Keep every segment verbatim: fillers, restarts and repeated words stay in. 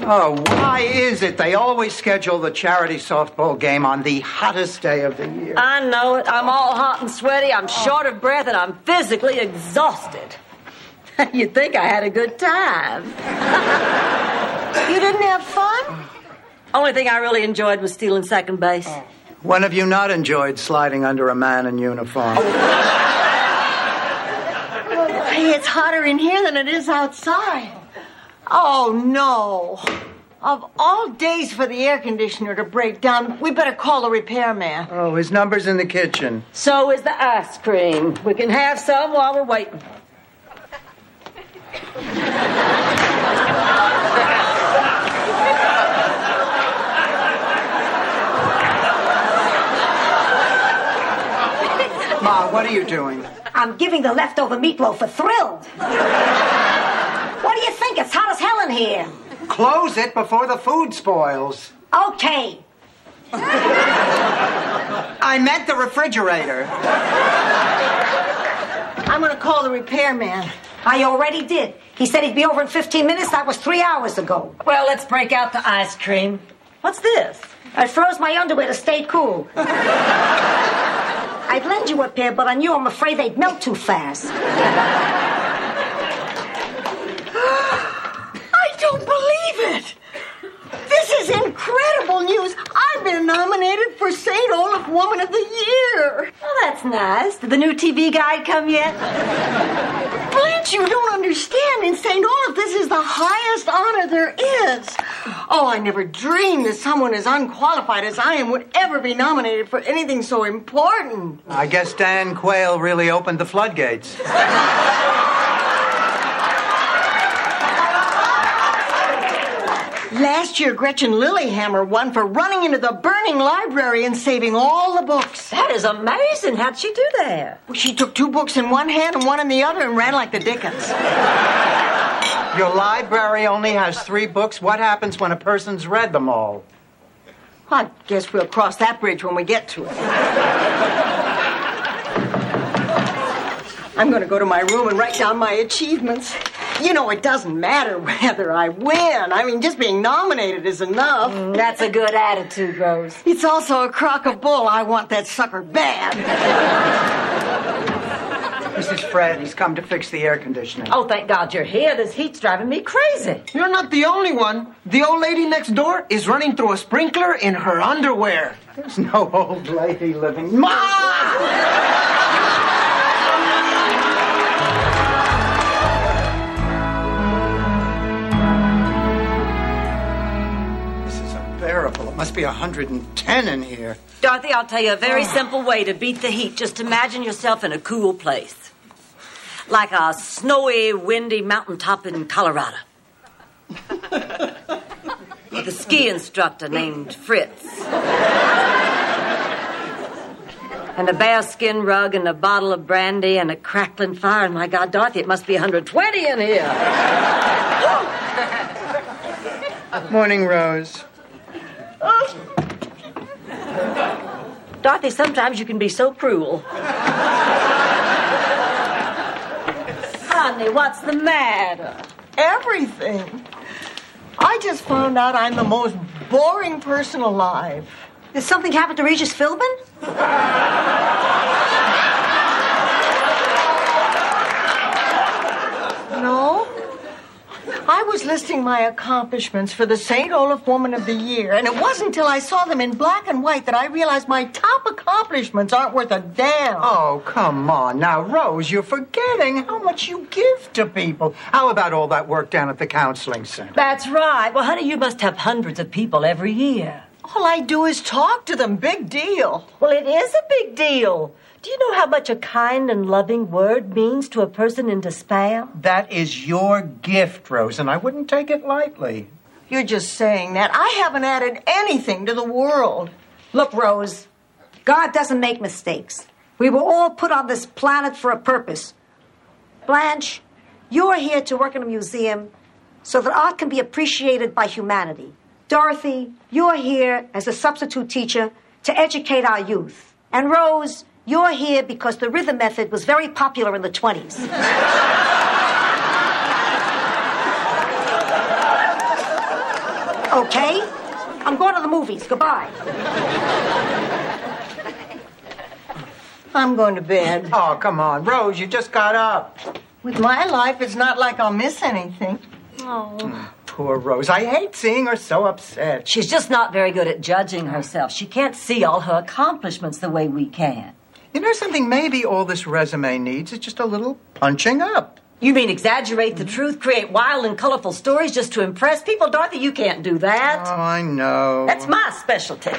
Oh, why is it they always schedule the charity softball game on the hottest day of the year? I know it. I'm all hot and sweaty. I'm short of breath, and I'm physically exhausted. You'd think I had a good time. You didn't have fun? Only thing I really enjoyed was stealing second base. When have you not enjoyed sliding under a man in uniform? Hey, it's hotter in here than it is outside. Oh, no. Of all days for the air conditioner to break down, we better call the repairman. Oh, his number's in the kitchen. So is the ice cream. We can have some while we're waiting. Ma, what are you doing? I'm giving the leftover meatloaf a thrill. What do you think? It's hot as hell in here. Close it before the food spoils. Okay. I meant the refrigerator. I'm going to call the repairman. I already did. He said he'd be over in fifteen minutes. That was three hours ago. Well, let's break out the ice cream. What's this? I froze my underwear to stay cool. I'd lend you a pair, but on you, I'm afraid they'd melt too fast. I don't believe it. This is incredible news. I've been nominated for Saint Olaf Woman of the Year. Oh, that's nice. Did the new T V guide come yet? Blanche, you don't understand. In Saint Olaf, this is the highest honor there is. Oh, I never dreamed that someone as unqualified as I am would ever be nominated for anything so important. I guess Dan Quayle really opened the floodgates. Last year, Gretchen Lillehammer won for running into the burning library and saving all the books. That is amazing. How'd she do that? Well, she took two books in one hand and one in the other and ran like the Dickens. Your library only has three books. What happens when a person's read them all? I guess we'll cross that bridge when we get to it. I'm going to go to my room and write down my achievements. You know, it doesn't matter whether I win. I mean, just being nominated is enough. Mm, that's a good attitude, Rose. It's also a crock of bull. I want that sucker bad. Missus Fred, he's come to fix the air conditioning. Oh, thank God you're here. This heat's driving me crazy. You're not the only one. The old lady next door is running through a sprinkler in her underwear. There's no old lady living. Ma! It must be one hundred ten in here. Dorothy, I'll tell you a very simple way to beat the heat. Just imagine yourself in a cool place. Like a snowy, windy mountaintop in Colorado. With a ski instructor named Fritz. And a bearskin rug and a bottle of brandy and a crackling fire. And my God, Dorothy, it must be one hundred twenty in here. Morning, Rose. Dorothy, sometimes you can be so cruel. Honey, what's the matter? Everything. I just found out I'm the most boring person alive. Did something happen to Regis Philbin? No. I was listing my accomplishments for the Saint Olaf Woman of the Year, and it wasn't until I saw them in black and white that I realized my top accomplishments aren't worth a damn. Oh, come on. Now, Rose, you're forgetting how much you give to people. How about all that work down at the counseling center? That's right. Well, honey, you must have hundreds of people every year. All I do is talk to them. Big deal. Well, it is a big deal. Do you know how much a kind and loving word means to a person in despair? That is your gift, Rose, and I wouldn't take it lightly. You're just saying that. I haven't added anything to the world. Look, Rose, God doesn't make mistakes. We were all put on this planet for a purpose. Blanche, you're here to work in a museum so that art can be appreciated by humanity. Dorothy, you're here as a substitute teacher to educate our youth. And Rose, you're here because the rhythm method was very popular in the twenties. Okay? I'm going to the movies. Goodbye. I'm going to bed. Oh, come on, Rose, you just got up. With my life, it's not like I'll miss anything. Oh. Poor Rose. I hate seeing her so upset. She's just not very good at judging herself. She can't see all her accomplishments the way we can. You know something? Maybe all this resume needs is just a little punching up. You mean exaggerate the truth, create wild and colorful stories just to impress people? Dorothy, you can't do that. Oh, I know. That's my specialty.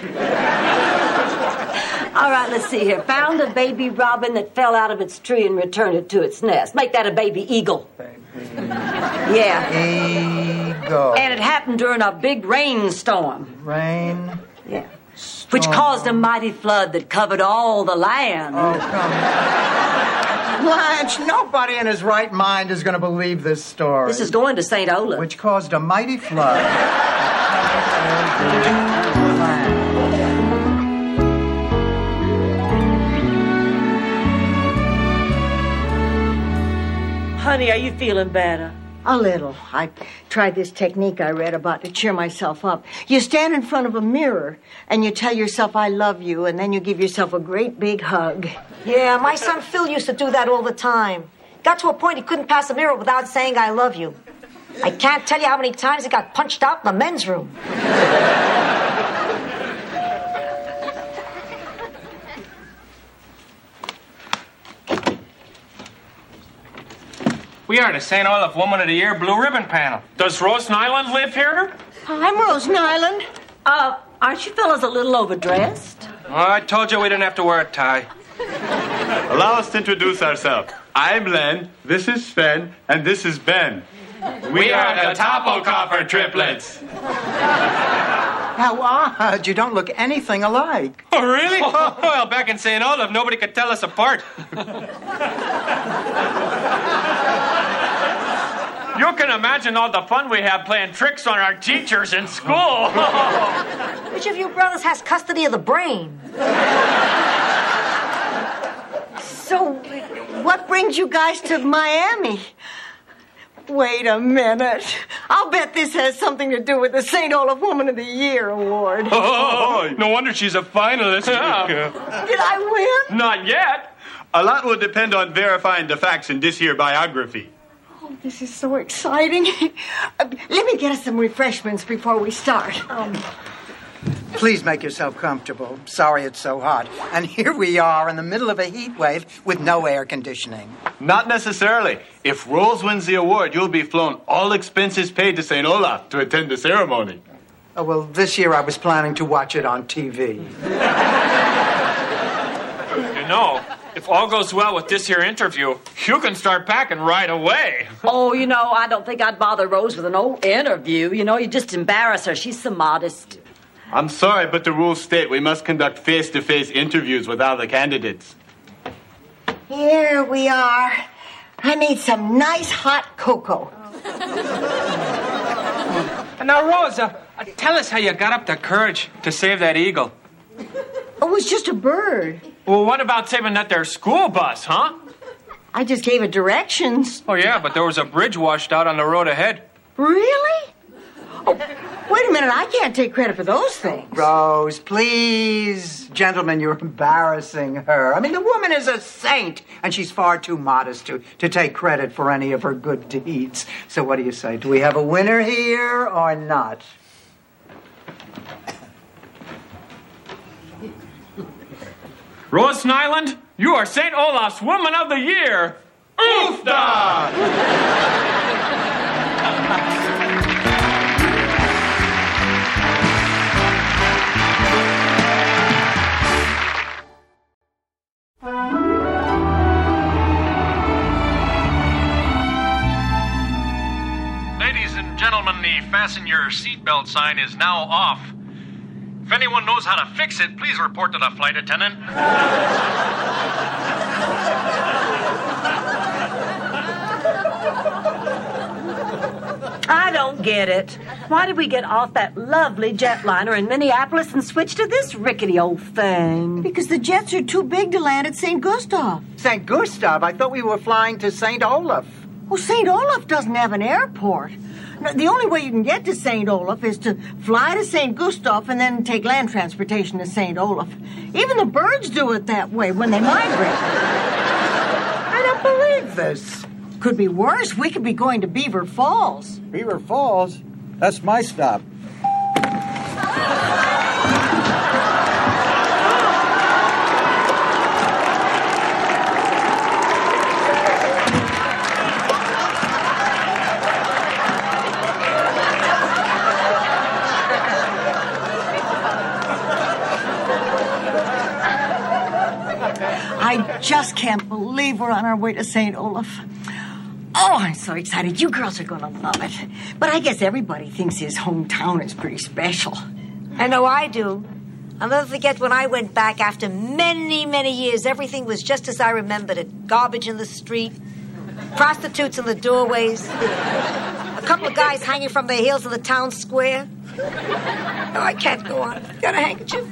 All right, let's see here. Found a baby robin that fell out of its tree and returned it to its nest. Make that a baby eagle. Baby. Yeah. Eagle. And it happened during a big rainstorm. Rain. Yeah. Which caused a mighty flood that covered all the land. Oh, come on. Blanche, nobody in his right mind is going to believe this story. This is going to Saint Olaf. Which caused a mighty flood. Honey, are you feeling better? A little. I tried this technique I read about to cheer myself up. You stand in front of a mirror and you tell yourself, I love you, and then you give yourself a great big hug. Yeah, my son Phil used to do that all the time. Got to a point he couldn't pass a mirror without saying I love you. I can't tell you how many times he got punched out in the men's room. We are the Saint Olaf Woman of the Year Blue Ribbon panel. Does Rose Nyland live here? I'm Rose Nyland. Uh, aren't you fellas a little overdressed? Oh, I told you we didn't have to wear a tie. Allow us to introduce ourselves. I'm Len, this is Sven, and this is Ben. We are the Toppelkopper triplets. How odd. You don't look anything alike. Oh, really? Well, back in Saint Olaf, nobody could tell us apart. You can imagine all the fun we have playing tricks on our teachers in school. Which of you brothers has custody of the brain? So, what brings you guys to Miami? Wait a minute. I'll bet this has something to do with the Saint Olaf Woman of the Year award. Oh, no wonder she's a finalist. Did I win? Not yet. A lot will depend on verifying the facts in this here biography. Oh, this is so exciting. Uh, let me get us some refreshments before we start. Um, Please make yourself comfortable. Sorry it's so hot. And here we are in the middle of a heat wave with no air conditioning. Not necessarily. If Rose wins the award, you'll be flown all expenses paid to Saint Olaf to attend the ceremony. Oh, well, this year I was planning to watch it on T V. You know, if all goes well with this here interview, you can start packing right away. Oh, you know, I don't think I'd bother Rose with an old interview. You know, you just embarrass her. She's so modest. I'm sorry, but the rules state we must conduct face-to-face interviews with all the candidates. here we are. I made some nice hot cocoa. Now, Rose, uh, tell us how you got up the courage to save that eagle. It was just a bird. Well, what about saving that there school bus, huh? I just gave it directions. Oh, yeah, but there was a bridge washed out on the road ahead. Really? Oh, wait a minute. I can't take credit for those things. Rose, please. Gentlemen, you're embarrassing her. I mean, the woman is a saint, and she's far too modest to, to take credit for any of her good deeds. So what do you say? Do we have a winner here or not? Rose Nyland, you are Saint Olaf's Woman of the Year. Oofda! Ladies and gentlemen, the fasten your seatbelt sign is now off. If anyone knows how to fix it, please report to the flight attendant. I don't get it. Why did we get off that lovely jetliner in Minneapolis and switch to this rickety old thing? Because the jets are too big to land at Saint Gustav. Saint Gustav? I thought we were flying to Saint Olaf. Well, Saint Olaf doesn't have an airport. No, the only way you can get to Saint Olaf is to fly to Saint Gustav and then take land transportation to Saint Olaf. Even the birds do it that way when they migrate. I don't believe this. Could be worse. We could be going to Beaver Falls. Beaver Falls? That's my stop. I just can't believe we're on our way to Saint Olaf. Oh, I'm so excited. You girls are going to love it. But I guess everybody thinks his hometown is pretty special. I know I do. I'll never forget when I went back after many, many years. Everything was just as I remembered it. Garbage in the street, prostitutes in the doorways, a couple of guys hanging from their heels in the town square. No, I can't go on. Got a handkerchief?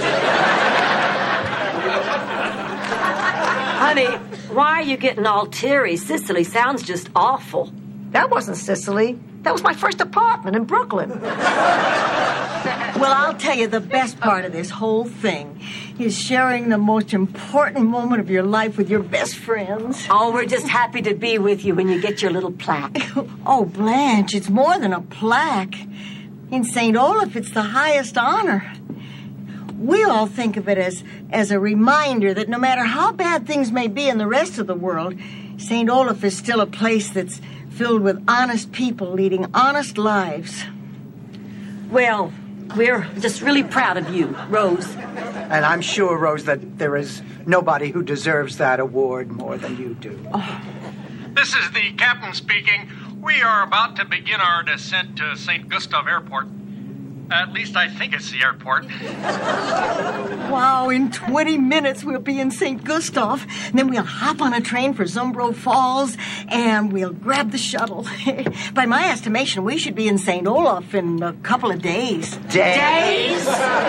Honey, why are you getting all teary? Sicily sounds just awful. That wasn't Sicily. That was my first apartment in Brooklyn. Well, I'll tell you, the best part of this whole thing is sharing the most important moment of your life with your best friends. Oh, we're just happy to be with you when you get your little plaque. Oh, Blanche, it's more than a plaque. In Saint Olaf, it's the highest honor. We all think of it as, as a reminder that no matter how bad things may be in the rest of the world, Saint Olaf is still a place that's filled with honest people leading honest lives. Well, we're just really proud of you, Rose. And I'm sure, Rose, that there is nobody who deserves that award more than you do. Oh. This is the captain speaking. We are about to begin our descent to Saint Gustav Airport. At least I think it's the airport. Wow, in twenty minutes we'll be in Saint Gustav. And then we'll hop on a train for Zumbro Falls, and we'll grab the shuttle. By my estimation, we should be in Saint Olaf in a couple of days. Days?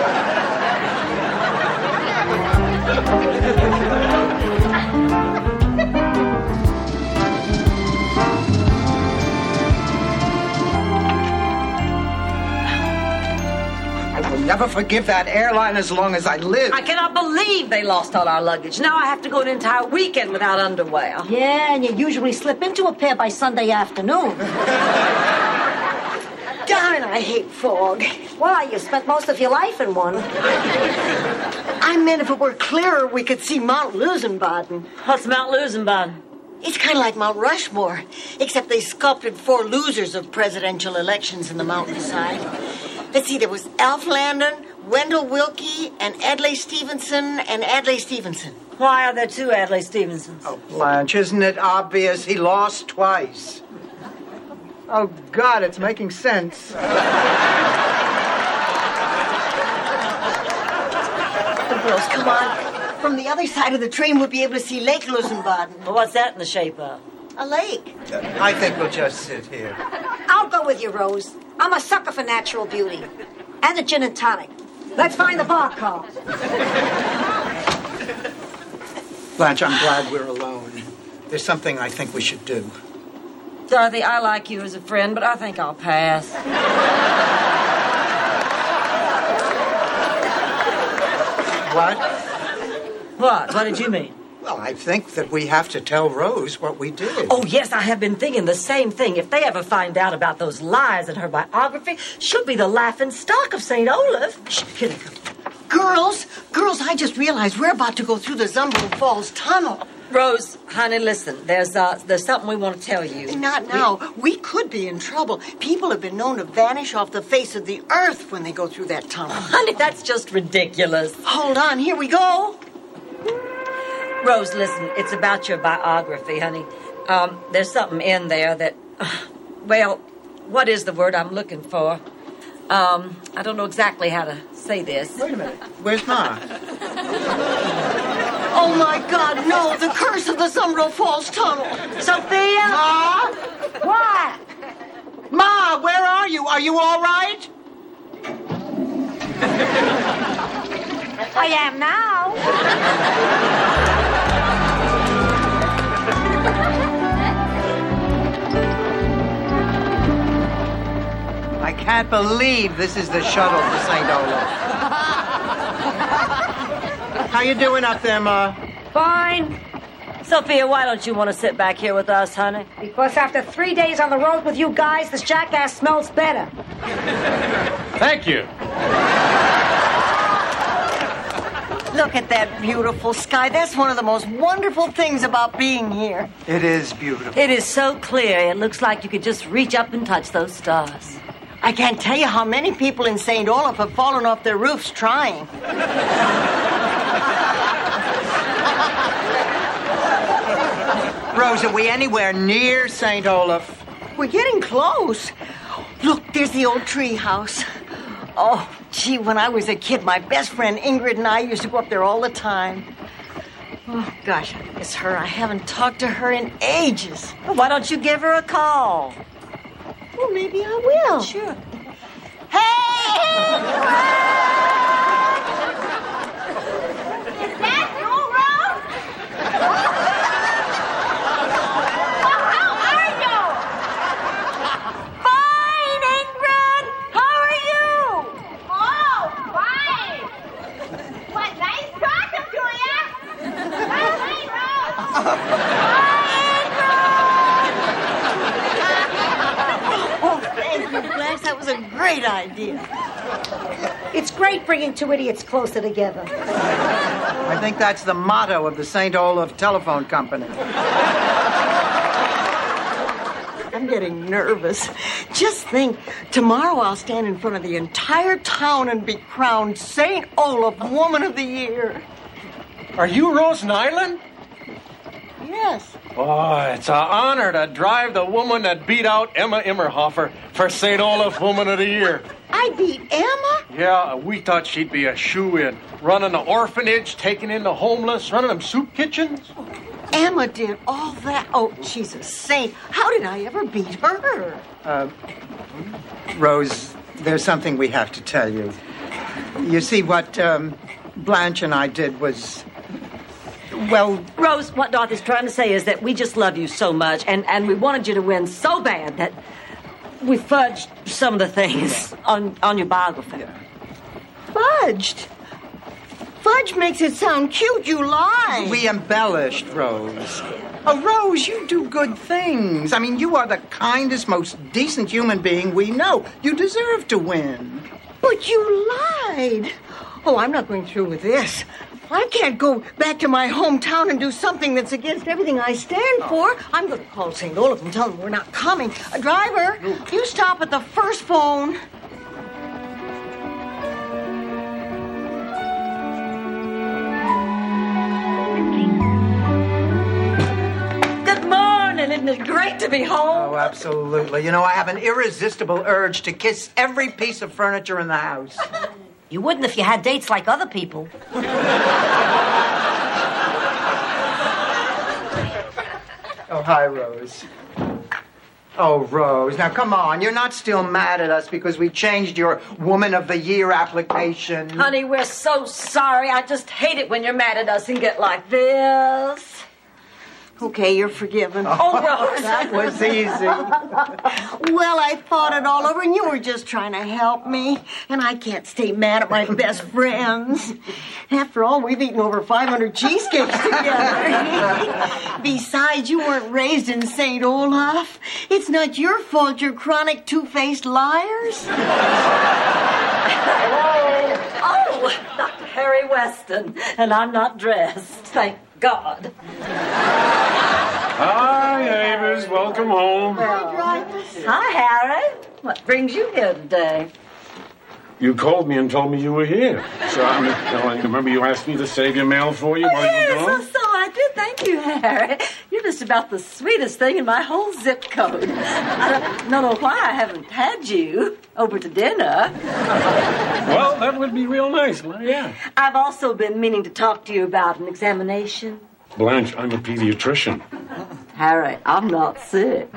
I will never forgive that airline as long as I live. I cannot believe they lost all our luggage. Now I have to go an entire weekend without underwear. Yeah, and you usually slip into a pair by Sunday afternoon. Darn, I hate fog. Why? You spent most of your life in one. I meant if it were clearer, we could see Mount Lusenbaden. What's Mount Lusenbaden? It's kind of like Mount Rushmore, except they sculpted four losers of presidential elections in the mountainside. Let's see, there was Alf Landon, Wendell Willkie, and Adlai Stevenson, and Adlai Stevenson. Why are there two Adlai Stevensons? Oh, Blanche, isn't it obvious? He lost twice. Oh, God, it's making sense. The girls, come on. From the other side of the train, we'll be able to see Lake Lusenbaden. Well, what's that in the shape of? A lake. I think we'll just sit here. I'll go with you, Rose. I'm a sucker for natural beauty. And a gin and tonic. Let's find the bar call. Blanche, I'm glad we're alone. There's something I think we should do. Dorothy, I like you as a friend, but I think I'll pass. What? What? What did you mean? Well, I think that we have to tell Rose what we did. Oh, yes, I have been thinking the same thing. If they ever find out about those lies in her biography, she'll be the laughing stock of Saint Olaf. Shh, here they come. Girls, girls, I just realized we're about to go through the Zumbro Falls tunnel. Rose, honey, listen. There's uh, there's something we want to tell you. Not now. We... we could be in trouble. People have been known to vanish off the face of the earth when they go through that tunnel. Honey, that's just ridiculous. Hold on. Here we go. Rose, listen. It's about your biography, honey. Um, there's something in there that... Uh, well, what is the word I'm looking for? Um, I don't know exactly how to say this. Wait a minute. Where's Ma? Oh, my God, no. The curse of the Zumbro Falls tunnel. Sophia? Ma? What? Ma, where are you? Are you all right? I am now. can't believe this is the shuttle to Saint Olaf. How you doing up there, Ma? Fine. Sophia, why don't you want to sit back here with us, honey? Because after three days on the road with you guys, this jackass smells better. Thank you. Look at that beautiful sky. That's one of the most wonderful things about being here. It is beautiful. It is so clear, it looks like you could just reach up and touch those stars. I can't tell you how many people in Saint Olaf have fallen off their roofs trying. Rose, are we anywhere near Saint Olaf? We're getting close. Look, there's the old tree house. Oh, gee, when I was a kid, my best friend Ingrid and I used to go up there all the time. Oh, gosh, I miss her. I haven't talked to her in ages. Well, why don't you give her a call? Well, maybe I will. Sure. Hey! Is that you, Rose? How are you? Fine, Ingrid. How are you? Oh, fine. What, nice talking to you? Well, hey, Rose. Oh, thank you, Blanche. That was a great idea. It's great bringing two idiots closer together. I think that's the motto of the Saint Olaf Telephone Company. I'm getting nervous. Just think, tomorrow I'll stand in front of the entire town and be crowned Saint Olaf Woman of the Year. Are you Rose Nyland? Yes. Oh, it's an honor to drive the woman that beat out Emma Immerhofer for Saint Olaf Woman of the Year. I beat Emma? Yeah, we thought she'd be a shoo-in. Running the orphanage, taking in the homeless, running them soup kitchens. Emma did all that. Oh, she's a saint. How did I ever beat her? Uh, Rose, there's something we have to tell you. You see, what um, Blanche and I did was... Well... Rose, what Dorothy's trying to say is that we just love you so much, and, and we wanted you to win so bad that we fudged some of the things on, on your biography. Fudged? Fudge makes it sound cute. You lie. We embellished, Rose. Oh, Rose, you do good things. I mean, you are the kindest, most decent human being we know. You deserve to win. But you lied. Oh, I'm not going through with this. I can't go back to my hometown and do something that's against everything I stand for. I'm going to call Saint Olaf and tell them we're not coming. Uh, driver, you stop at the first phone. Good morning. Isn't it great to be home? Oh, absolutely. You know, I have an irresistible urge to kiss every piece of furniture in the house. You wouldn't if you had dates like other people. Oh, hi, Rose. Oh, Rose, now come on. You're not still mad at us because we changed your Woman of the Year application. Honey, we're so sorry. I just hate it when you're mad at us and get like this. Okay, you're forgiven. Oh, Rose. That was easy. Well, I thought it all over, and you were just trying to help me. And I can't stay mad at my best friends. After all, we've eaten over five hundred cheesecakes together. Besides, you weren't raised in Saint Olaf. It's not your fault you're chronic two-faced liars. Oh, Doctor Harry Weston. And I'm not dressed. Thank God. Hi, Avis. Welcome home. Hi, Harry. What brings you here today? You called me and told me you were here. So, I mean, you know, I remember you asked me to save your mail for you Oh, while you yes, were gone? so, so I did. Thank you, Harry. You're just about the sweetest thing in my whole zip code. I don't, don't know why I haven't had you over to dinner. Well, that would be real nice. Well, yeah. I've also been meaning to talk to you about an examination. Blanche, I'm a pediatrician. Harry, I'm not sick.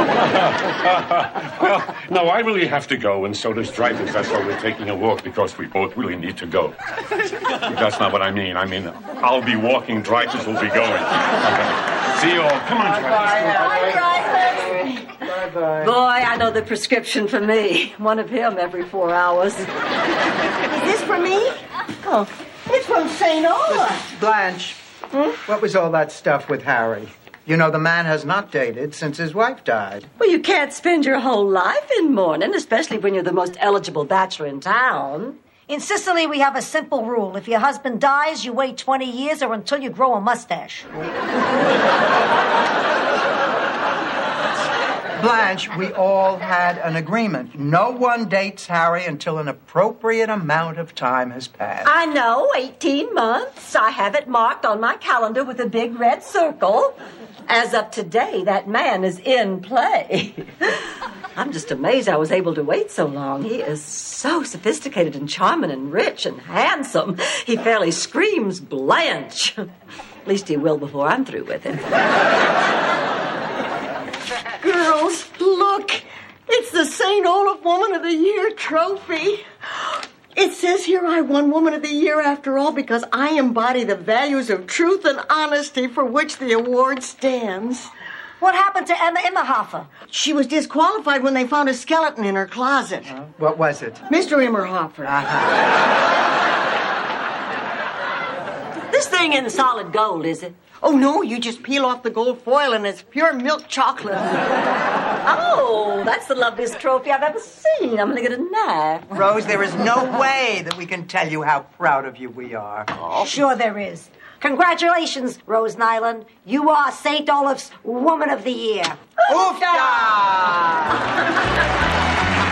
Well, no, I really have to go, and so does Dreyfus. That's why we're taking a walk, because we both really need to go. That's not what I mean. I mean, I'll be walking, Dreyfus will be going. Okay. See you all. Come on, Dreyfus. Bye, Dreyfus. Bye-bye. Boy, I know the prescription for me. One of him every four hours. Is this for me? Oh, it's from Saint Olaf. Blanche, hmm? What was all that stuff with Harry? You know, the man has not dated since his wife died. Well, you can't spend your whole life in mourning, especially when you're the most eligible bachelor in town. In Sicily, we have a simple rule. If your husband dies, you wait twenty years or until you grow a mustache. Blanche, we all had an agreement. No one dates Harry until an appropriate amount of time has passed. I know, eighteen months. I have it marked on my calendar with a big red circle. As of today, that man is in play. I'm just amazed I was able to wait so long. He is so sophisticated and charming and rich and handsome. He fairly screams Blanche. At least he will before I'm through with him. Girls, look. It's the Saint Olaf Woman of the Year trophy. It says here I won Woman of the Year after all because I embody the values of truth and honesty for which the award stands. What happened to Emma Immerhofer? She was disqualified when they found a skeleton in her closet. Uh, what was it? Mister Immerhofer. Uh-huh. This thing isn't solid gold, is it? Oh, no, you just peel off the gold foil and it's pure milk chocolate. Oh, that's the loveliest trophy I've ever seen. I'm going to get a knife. Rose, there is no way that we can tell you how proud of you we are. Oh. Sure there is. Congratulations, Rose Nyland. You are Saint Olaf's Woman of the Year. Oofda!